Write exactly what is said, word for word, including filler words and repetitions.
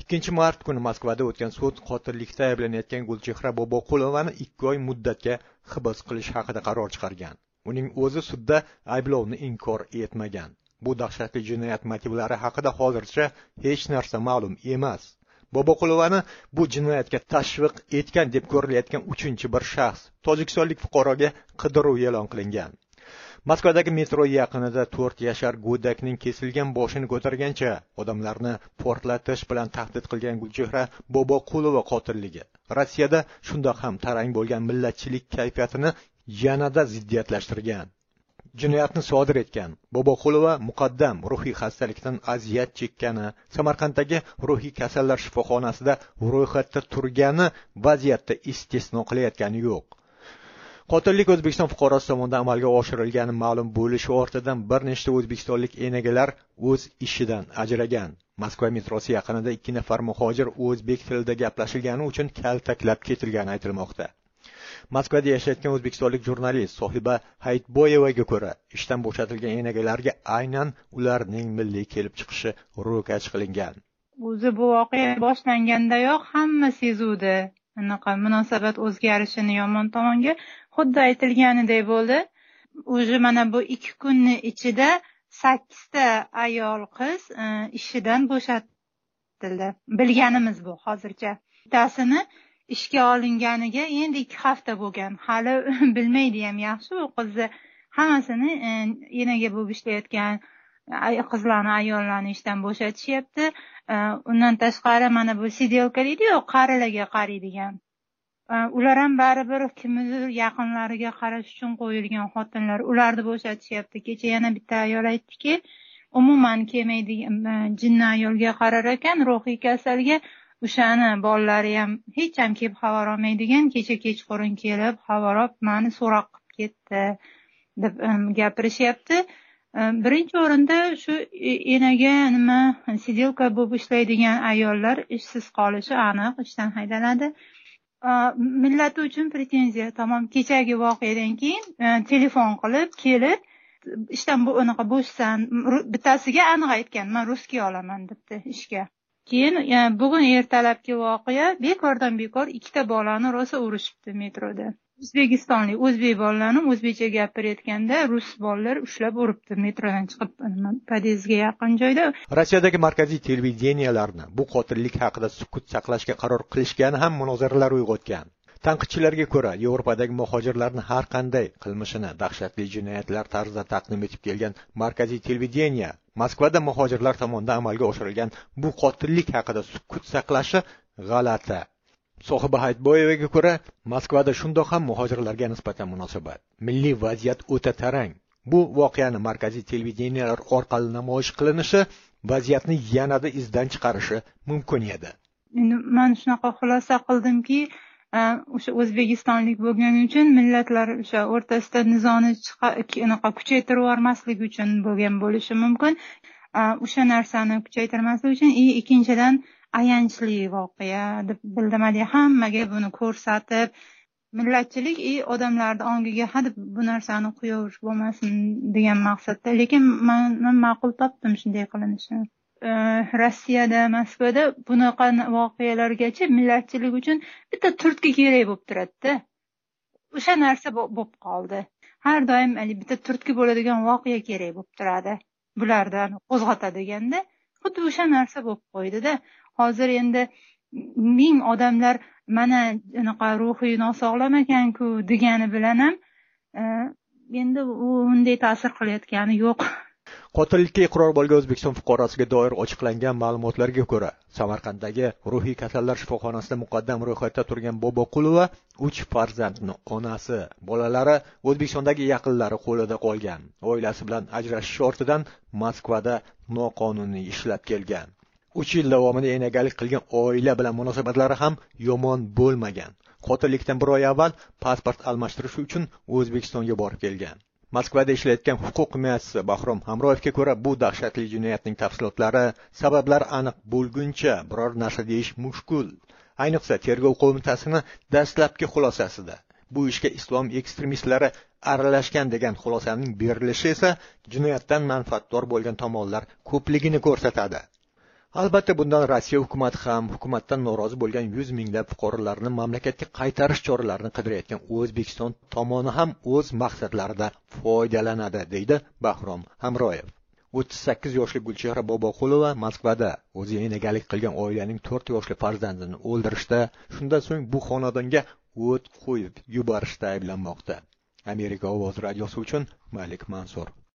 ikkinchi mart kuni Moskvada o'tgan sud qotillikda ayblanayotgan Gulchehra Boboqulovani ikki oy muddatga hibs qilish haqida qaror chiqargan. Uning o'zi sudda ayblovni inkor etmagan. Bu dahshatli jinoyat motivlari haqida hozircha hech narsa ma'lum emas. Boboqulovani bu jinoyatga tashviq etgan deb ko'rilayotgan uchinchi bir shaxs tojikistonlik fuqaroga qidiruv e'lon qilingan. Moskvadagi metro yaqinida to'rt yashar go'dakning kesilgan boshini ko'targancha odamlarni portlatish bilan tahdid qilgan Gulchehra Boboqulova qotilligi Rossiyada shundoq ham tarang bo'lgan millatchilik kayfiyatini yanada ziddiyatlashtirgan. Jinoyatni sodir etgan Boboqulova muqaddam ruhiy xastalikdan aziyat chekkani, Samarqanddagi ruhiy kasallar shifoxonasida ro'yxatda turgani vaziyatda istisno qilayotgani yo'q. Qotillik O'zbekiston fuqarosi tomonidan amalga oshirilgani ma'lum bo'lishi ortidan bir nechta o'zbekistonlik enagalar o'z ishidan ajragan. Moskva metrosi yaqinida ikki nafar muhojir o'zbek tilida gaplashilgani uchun kaltaklab ketilgani aytilmoqda. Moskvada yashayotgan o'zbekistonlik jurnalist Sohiba Hayitboyevaga ko'ra, ishdan bo'shatilgan enagalarga aynan ularning milliy kelib chiqishi ro'kach qilingan. O'zi bu voqea boshlangandayoq hamma sezuvdi. Anaqa munosabat o'zgarishini yomon tomonga xuddi aytilganidek bo'ldi. O'zi mana bu ikki kunning ichida sakkizta ayol qiz ishidan bo'shatildi. Bilganimiz bu hozircha. Bittasini ishga olinganiga endi ikki hafta bo'lgan. Hali bilmaydi ham yaxshi u qizni hammasini enaga bo'lib ishlayotgan qizlarni, ayollarni ishdan bo'shatishyapti. Undan tashqari mana bu sidelka deydi-ku, qarilarga qaraydigan. Ular ham baribir kimdir yaqinlariga qarash uchun qo'yilgan xotinlar, ularni bo'shatishyapti. Kecha yana bitta ayol aytdiki, umuman kelmaydigan jinni ayolga qarar ekan, ruhiy kasalga. O'shani bolalari ham hech ham kelib xabar olmaydigan, kecha kechqurun kelib xabar olib meni so'roq qilib ketdi deb gapirishyapti. Birinchi o'rinda shu enaga nima sidelka bo'lib ishlaydigan ayollar ishsiz qolishi aniq, ishdan haydaladi. Millati uchun pretenziya. Tamom, kechagi voqeadan keyin telefon qilib, kelib, ishdan bu unaqa bo'shsan, bittasiga aniq aytgan, men russkiy olaman debdi ishga. Keyin bugun ertalabki voqea bekordan bekor ikkita bolani rosa urishibdi metroda. O'zbekistonlik o'zbek bolalarni o'zbekcha gapirayotganda rus bolalar ushlab uribdi metrodan chiqib podyezdga yaqin joyda. Rossiyadagi markaziy televideniyalarni bu qotillik haqida sukut saqlashga qaror qilishgani ham munozaralar uyg'otgan. Tanqidchilarga ko'ra, Yevropadagi muhojirlarni har qanday qilmishini dahshatli jinoyatlar tarzida taqdim etib kelgan markaziy televideniya Moskvada muhojirlar tomonidan amalga oshirilgan bu qotillik haqida sukut saqlashi g'alati. Sohiba Hayitboyevaga ko'ra, Moskvada shundoq ham muhojirlarga nisbatan munosabat, milliy vaziyat o'ta tarang. Bu voqeani markaziy televideniyalar orqali namoyish qilinishi vaziyatni yanada izdan chiqarishi mumkin edi. Endi men shunaqa xulosa qildimki, o'sha o'zbekistonlik bo'lgani uchun millatlar o'sha o'rtasida nizoni anaqa kuchaytirib yubormaslik uchun bo'lgan bo'lishi mumkin. O'sha narsani kuchaytirmaslik uchun i ikkinchidan ayanchli voqea deb bildim. Hammaga buni ko'rsatib, millatchilik i odamlarning ongiga hadeb bu narsani qo'yaverish bo'lmasin degan maqsadda. Lekin men ma'qul topdim shunday qilinishini. Rossiyada, Moskvada bunaqa voqealargacha millatchilik uchun bitta turtki kerak bo'lib turadi. O'sha narsa bo'lib qoldi. Har doim bitta turtki bo'ladigan voqea kerak bo'lib turadi. Bulardan qo'zg'atadiganda xuddi o'sha narsa bo'lib qo'ydi-da. Hozir endi ming odamlar mana unaqa ruhiy nosog'lom ekan-ku degani bilan ham endi u unday ta'sir qilayotgani yo'q. Qotillikka iqror bo'lgan O'zbekiston fuqarosiga doir ochiqlangan ma'lumotlarga ko'ra, Samarqanddagi ruhiy kasallar shifoxonasida muqaddam ro'yxatda turgan Boboqulova uch farzandning onasi, bolalari O'zbekistondagi yaqinlari qo'lida qolgan. Oilasi bilan ajrashish ortidan Moskvada noqonuniy ishlab kelgan. uch yil davomida enagalik qilgan oila bilan munosabatlari ham yomon bo'lmagan. Qotillikdan bir oy avval pasport almashtirish uchun O'zbekistonga borib kelgan. Moskvada ishlayotgan huquq himoyachisi Bahrom Hamroyevga ko'ra, bu dahshatli jinoyatning tafsilotlari, sabablari aniq bo'lguncha biror narsa deyish mushkul. Ayniqsa tergov qo'mitasining dastlabki xulosasida bu ishga islom ekstremistlari aralashgan degan xulosaning berilishi esa jinoyatdan manfaatdor bo'lgan tomonlar ko'pligini ko'rsatadi. albatta bundan Rossiya hukumati ham hukumatdan norozi bo'lgan yuz minglab fuqarolarni mamlakatga qaytarish choralarini qidirayotgan O'zbekiston tomoni ham o'z maqsadlarida foydalanadi, deydi Bahrom Hamroyev. o'ttiz sakkiz yoshli Gulchehra Boboqulova Moskvada o'zi enagalik qilgan oilaning to'rt yoshli farzandini o'ldirishda, shundan so'ng bu xonadonga o't qo'yib yuborishda ayblanmoqda. Amerika ovoz radiosi uchun Malik Mansur.